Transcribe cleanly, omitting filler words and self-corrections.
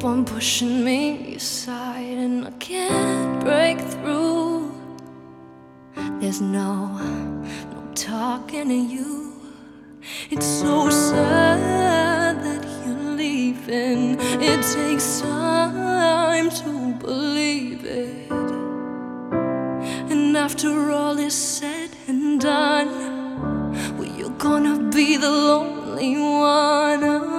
keep on pushing me aside, and I can't break through. There's no talking to you. It's so sad that you're leaving. It takes time to believe it. And after all is said and done, well, you're gonna be the lonely one.